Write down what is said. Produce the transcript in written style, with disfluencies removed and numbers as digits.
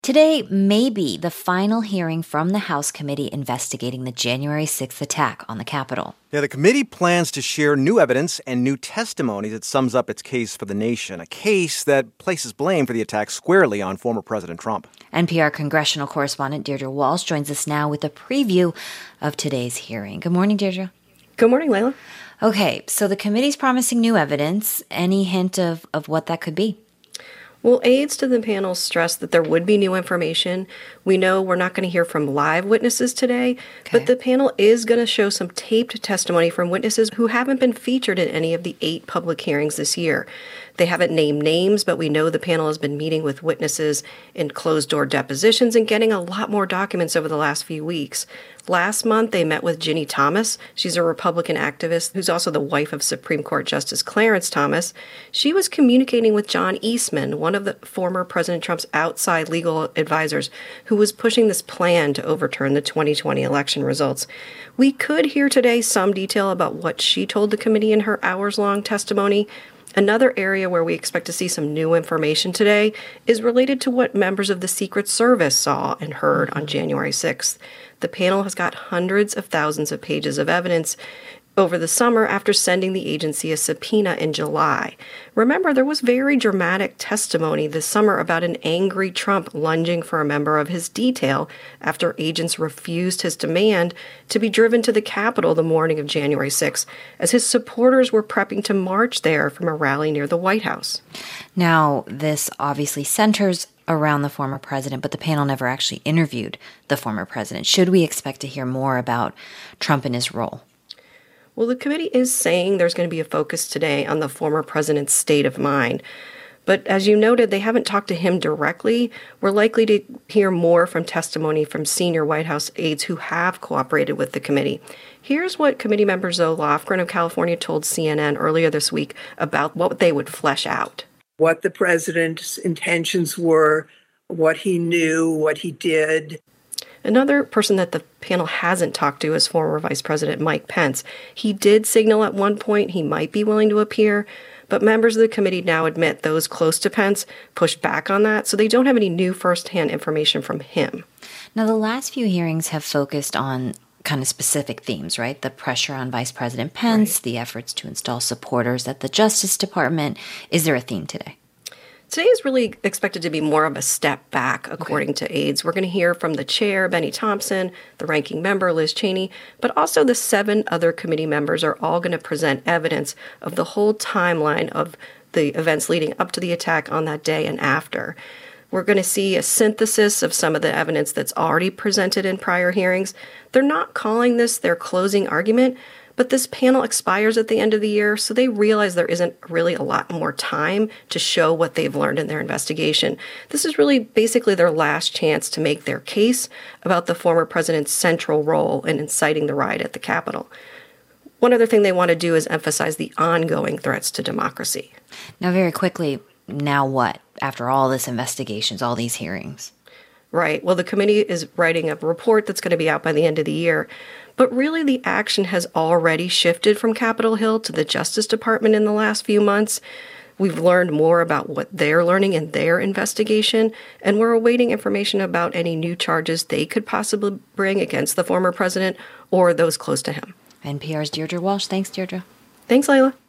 Today may be the final hearing from the House committee investigating the January 6th attack on the Capitol. Yeah, the committee plans to share new evidence and new testimony that sums up its case for the nation, a case that places blame for the attack squarely on former President Trump. NPR congressional correspondent Deirdre Walsh joins us now with a preview of today's hearing. Good morning, Deirdre. Good morning, Layla. Okay, so the committee's promising new evidence. Any hint of what that could be? Well, aides to the panel stressed that there would be new information. We know we're not going to hear from live witnesses today, but the panel is going to show some taped testimony from witnesses who haven't been featured in any of the 8 public hearings this year. They haven't named names, but we know the panel has been meeting with witnesses in closed-door depositions and getting a lot more documents over the last few weeks. Last month, they met with Ginny Thomas. She's a Republican activist who's also the wife of Supreme Court Justice Clarence Thomas. She was communicating with John Eastman, one of the former President Trump's outside legal advisors, who was pushing this plan to overturn the 2020 election results. We could hear today some detail about what she told the committee in her hours-long testimony. Another area where we expect to see some new information today is related to what members of the Secret Service saw and heard on January 6th. The panel has got hundreds of thousands of pages of evidence over the summer after sending the agency a subpoena in July. Remember, there was very dramatic testimony this summer about an angry Trump lunging for a member of his detail after agents refused his demand to be driven to the Capitol the morning of January 6th, as his supporters were prepping to march there from a rally near the White House. Now, this obviously centers around the former president, but the panel never actually interviewed the former president. Should we expect to hear more about Trump and his role? Well, the committee is saying there's going to be a focus today on the former president's state of mind. But as you noted, they haven't talked to him directly. We're likely to hear more from testimony from senior White House aides who have cooperated with the committee. Here's what committee member Zoe Lofgren of California told CNN earlier this week about what they would flesh out. What the president's intentions were, what he knew, what he did. Another person that the panel hasn't talked to is former Vice President Mike Pence. He did signal at one point he might be willing to appear, but members of the committee now admit those close to Pence pushed back on that, so they don't have any new firsthand information from him. Now, the last few hearings have focused on kind of specific themes, right? The pressure on Vice President Pence, the efforts to install supporters at the Justice Department. Is there a theme today? Today is really expected to be more of a step back, according to aides. We're going to hear from the chair, Benny Thompson, the ranking member, Liz Cheney, but also the 7 other committee members are all going to present evidence of the whole timeline of the events leading up to the attack on that day and after. We're going to see a synthesis of some of the evidence that's already presented in prior hearings. They're not calling this their closing argument, but this panel expires at the end of the year, so they realize there isn't really a lot more time to show what they've learned in their investigation. This is really basically their last chance to make their case about the former president's central role in inciting the riot at the Capitol. One other thing they want to do is emphasize the ongoing threats to democracy. Now, very quickly, now what? After all this investigations, all these hearings? Right. Well, the committee is writing a report that's going to be out by the end of the year. But really, the action has already shifted from Capitol Hill to the Justice Department in the last few months. We've learned more about what they're learning in their investigation, and we're awaiting information about any new charges they could possibly bring against the former president or those close to him. NPR's Deirdre Walsh. Thanks, Deirdre. Thanks, Layla.